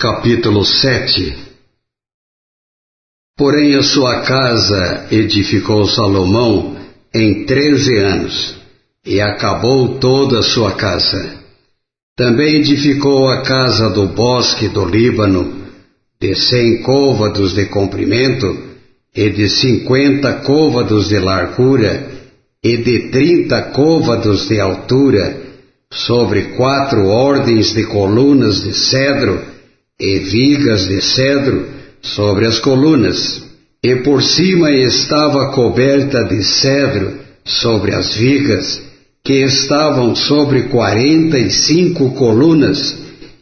Capítulo 7. Porém a sua casa edificou Salomão em 13 anos, e acabou toda a sua casa. Também edificou a casa do bosque do Líbano, de 100 côvados de comprimento, e de 50 côvados de largura, e de 30 côvados de altura, sobre 4 ordens de colunas de cedro, e vigas de cedro sobre as colunas, e por cima estava coberta de cedro sobre as vigas, que estavam sobre 45 colunas,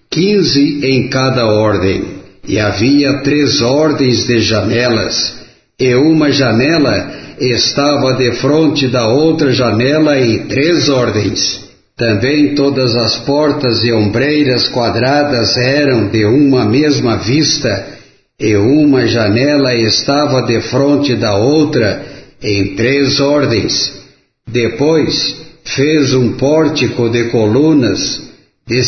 15 em cada ordem, e havia 3 ordens de janelas, e uma janela estava defronte da outra janela em 3 ordens. Também todas as portas e ombreiras quadradas eram de uma mesma vista, e uma janela estava defronte da outra em 3 ordens. Depois fez um pórtico de colunas de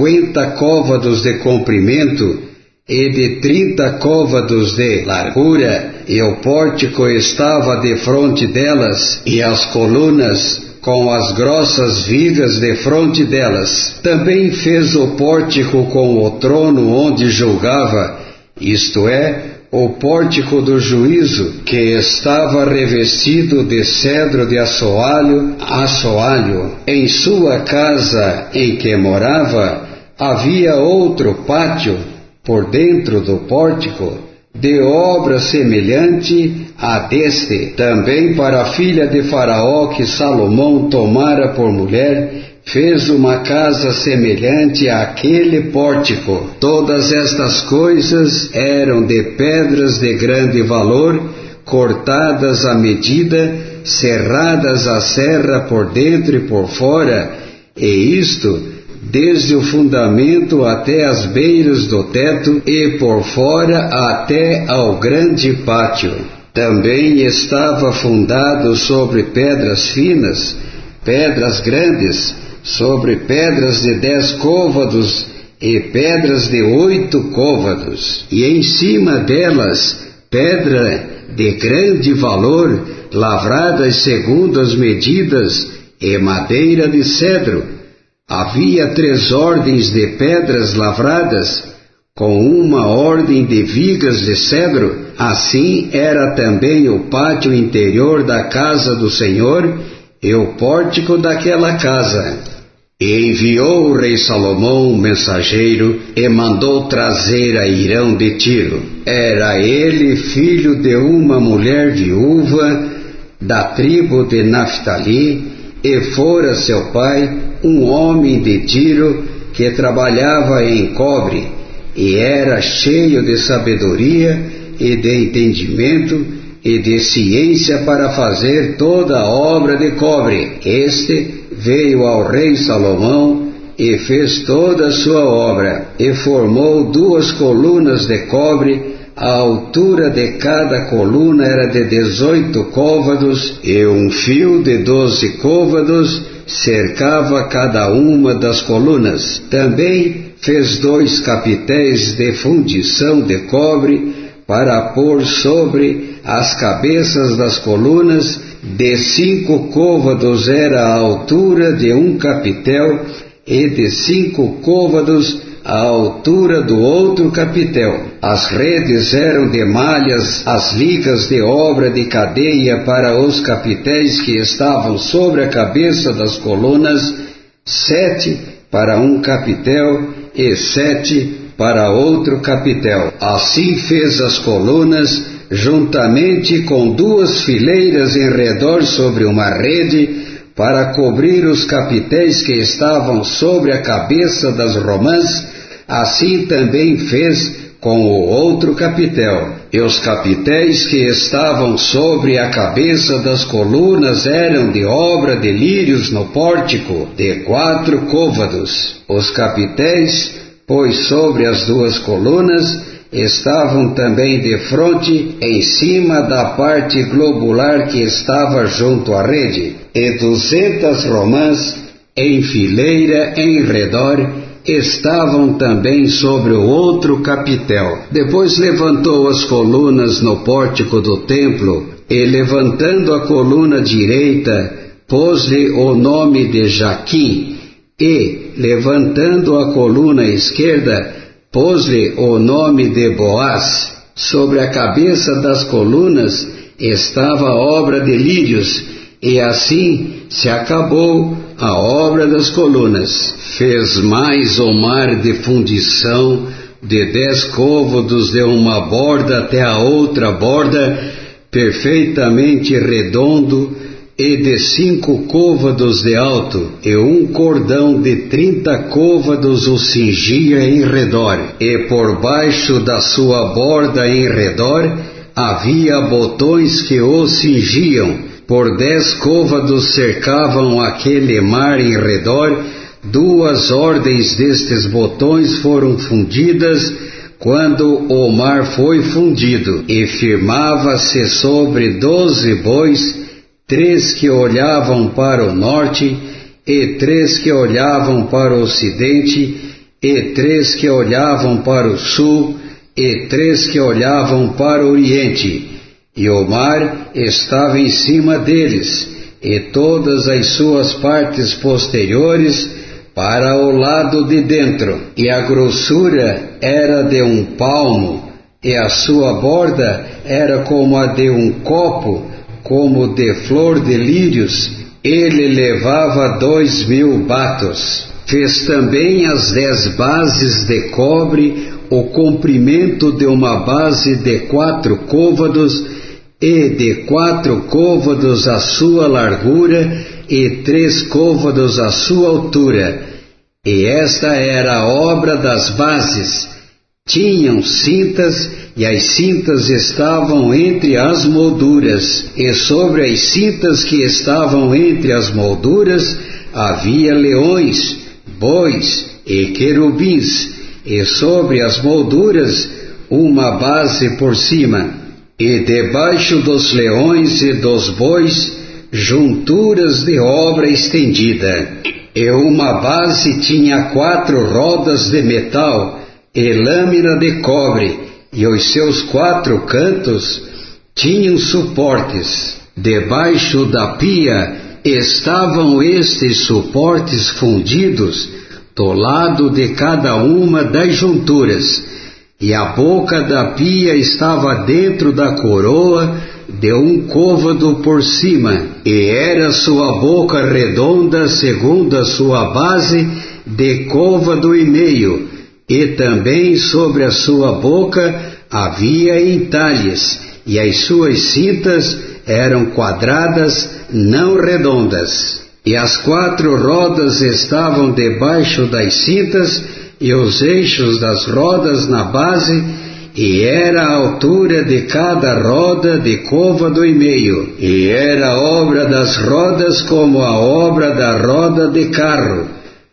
50 côvados de comprimento e de 30 côvados de largura, e o pórtico estava defronte delas, e as colunas com as grossas vigas defronte delas. Também fez o pórtico com o trono onde julgava, isto é, o pórtico do juízo, que estava revestido de cedro de assoalho a assoalho. Em sua casa em que morava, havia outro pátio por dentro do pórtico, de obra semelhante a deste. Também para a filha de Faraó que Salomão tomara por mulher, fez uma casa semelhante àquele pórtico. Todas estas coisas eram de pedras de grande valor, cortadas à medida, serradas à serra por dentro e por fora, e isto desde o fundamento até as beiras do teto, e por fora até ao grande pátio. Também estava fundado sobre pedras finas, pedras grandes, sobre pedras de 10 côvados e pedras de 8 côvados, e em cima delas pedra de grande valor, lavradas segundo as medidas, e madeira de cedro. Havia 3 ordens de pedras lavradas, com uma ordem de vigas de cedro. Assim era também o pátio interior da casa do Senhor e o pórtico daquela casa. E enviou o rei Salomão um mensageiro e mandou trazer a Hirão de Tiro. Era ele filho de uma mulher viúva da tribo de Naftali, e fora seu pai um homem de Tiro que trabalhava em cobre, e era cheio de sabedoria e de entendimento e de ciência para fazer toda a obra de cobre. Este veio ao rei Salomão e fez toda a sua obra, e formou 2 colunas de cobre. A altura de cada coluna era de 18 côvados, e um fio de 12 côvados cercava cada uma das colunas. Também fez 2 capitéis de fundição de cobre para pôr sobre as cabeças das colunas. De 5 côvados era a altura de um capitel, e de 5 côvados a altura do outro capitel. As redes eram de malhas, as ligas de obra de cadeia para os capitéis que estavam sobre a cabeça das colunas, 7 para um capitel e 7 para outro capitel. Assim fez as colunas, juntamente com 2 fileiras em redor sobre uma rede, para cobrir os capitéis que estavam sobre a cabeça das romãs. Assim também fez com o outro capitel. E os capitéis que estavam sobre a cabeça das colunas eram de obra de lírios no pórtico, de 4 côvados. Os capitéis, pois sobre as 2 colunas, estavam também de frente, em cima da parte globular que estava junto à rede, e 200 romãs em fileira em redor, estavam também sobre o outro capitel. Depois levantou as colunas no pórtico do templo, e levantando a coluna direita, pôs-lhe o nome de Jaquim, e, levantando a coluna esquerda, pôs-lhe o nome de Boaz. Sobre a cabeça das colunas estava a obra de lírios, e assim se acabou a obra das colunas. Fez mais Omar de fundição de 10 côvados de uma borda até a outra borda, perfeitamente redondo, e de 5 côvados de alto, e um cordão de 30 côvados o cingia em redor, e por baixo da sua borda em redor havia botões que o cingiam. Por 10 côvados cercavam aquele mar em redor. 2 ordens destes botões foram fundidas quando o mar foi fundido, e firmava-se sobre 12 bois, 3 que olhavam para o norte, e 3 que olhavam para o ocidente, e 3 que olhavam para o sul, e 3 que olhavam para o oriente. E o mar estava em cima deles, e todas as suas partes posteriores para o lado de dentro. E a grossura era de 1 palmo, e a sua borda era como a de um copo, como de flor de lírios. Ele levava 2.000 batos. Fez também as 10 bases de cobre, o comprimento de uma base de 4 côvados, e de 4 côvados a sua largura, e 3 côvados a sua altura. E esta era a obra das bases. Tinham cintas, e as cintas estavam entre as molduras, e sobre as cintas que estavam entre as molduras havia leões, bois e querubins, e sobre as molduras uma base por cima. E debaixo dos leões e dos bois, junturas de obra estendida. E uma base tinha 4 rodas de metal e lâmina de cobre, e os seus 4 cantos tinham suportes. Debaixo da pia estavam estes suportes fundidos, do lado de cada uma das junturas. E a boca da pia estava dentro da coroa de 1 côvado por cima, e era sua boca redonda segundo a sua base de côvado e meio, e também sobre a sua boca havia entalhes, e as suas cintas eram quadradas, não redondas. E as 4 rodas estavam debaixo das cintas, e os eixos das rodas na base, e era a altura de cada roda de côvado e meio, e era a obra das rodas como a obra da roda de carro.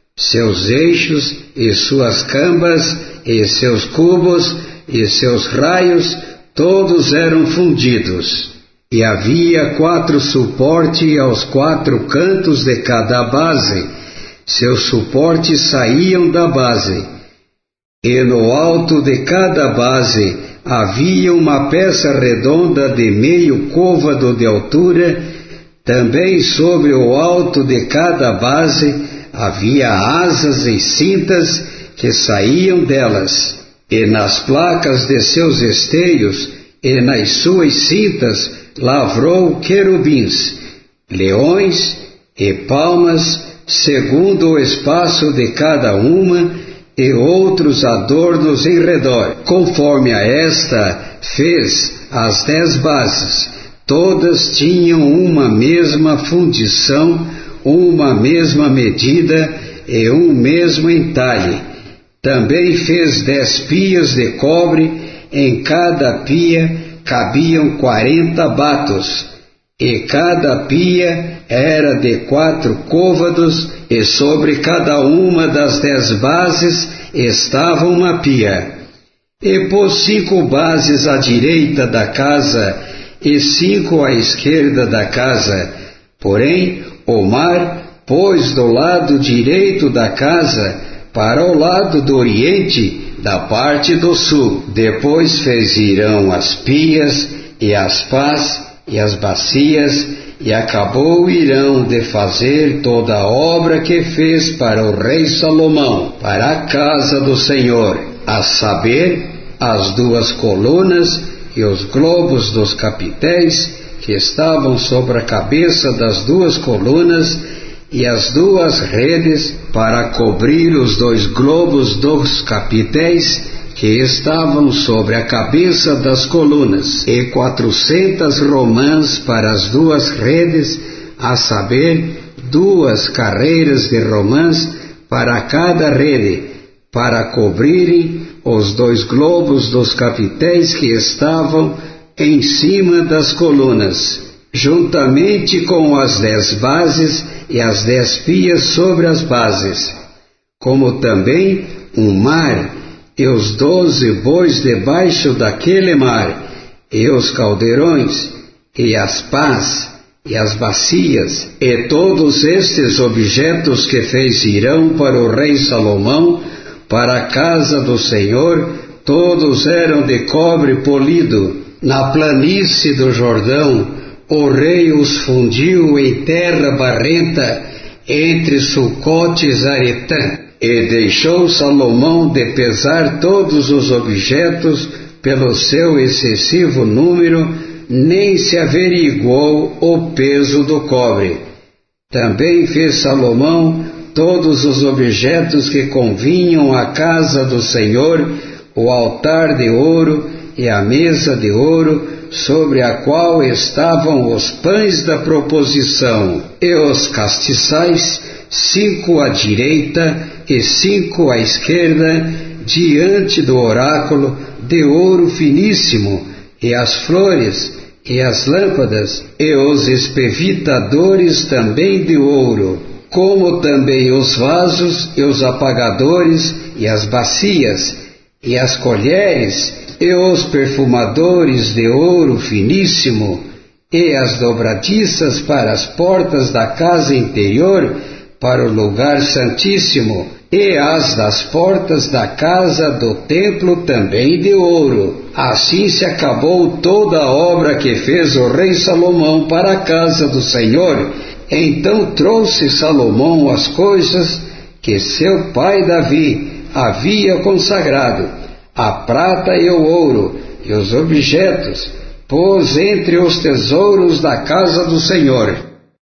Seus eixos, e suas cambas, e seus cubos, e seus raios, todos eram fundidos. E havia 4 suportes aos 4 cantos de cada base. Seus suportes saíam da base, e no alto de cada base havia uma peça redonda de meio côvado de altura. Também sobre o alto de cada base havia asas e cintas que saíam delas, e nas placas de seus esteios e nas suas cintas lavrou querubins, leões e palmas, segundo o espaço de cada uma, e outros adornos em redor. Conforme a esta, fez as 10 bases. Todas tinham uma mesma fundição, uma mesma medida e um mesmo entalhe. Também fez 10 pias de cobre, em cada pia cabiam 40 batos. E cada pia era de 4 côvados, e sobre cada uma das 10 bases estava uma pia. E pôs 5 bases à direita da casa, e 5 à esquerda da casa. Porém, Omar pôs do lado direito da casa, para o lado do oriente, da parte do sul. Depois fez Hirão as pias, e as pás, e as bacias, e acabou Hirão de fazer toda a obra que fez para o rei Salomão, para a casa do Senhor, a saber, as 2 colunas e os globos dos capitéis que estavam sobre a cabeça das 2 colunas, e as 2 redes para cobrir os 2 globos dos capitéis que estavam sobre a cabeça das colunas, e 400 romãs para as 2 redes, a saber, 2 carreiras de romãs para cada rede, para cobrirem os 2 globos dos capitéis que estavam em cima das colunas, juntamente com as 10 bases e as 10 pias sobre as bases, como também um mar, e os 12 bois debaixo daquele mar, e os caldeirões, e as pás, e as bacias, e todos estes objetos que fez Hirão para o rei Salomão, para a casa do Senhor, todos eram de cobre polido. Na planície do Jordão, o rei os fundiu em terra barrenta, entre Sucote e Zaretã, e deixou Salomão de pesar todos os objetos pelo seu excessivo número, nem se averiguou o peso do cobre. Também fez Salomão todos os objetos que convinham à casa do Senhor, o altar de ouro e a mesa de ouro, sobre a qual estavam os pães da proposição, e os castiçais, 5 à direita e 5 à esquerda, diante do oráculo, de ouro finíssimo, e as flores, e as lâmpadas, e os espevitadores também de ouro, como também os vasos, e os apagadores, e as bacias, e as colheres, e os perfumadores de ouro finíssimo, e as dobradiças para as portas da casa interior, para o lugar santíssimo, e as das portas da casa do templo também de ouro. Assim se acabou toda a obra que fez o rei Salomão para a casa do Senhor. Então trouxe Salomão as coisas que seu pai Davi havia consagrado, a prata e o ouro, e os objetos, pôs entre os tesouros da casa do Senhor.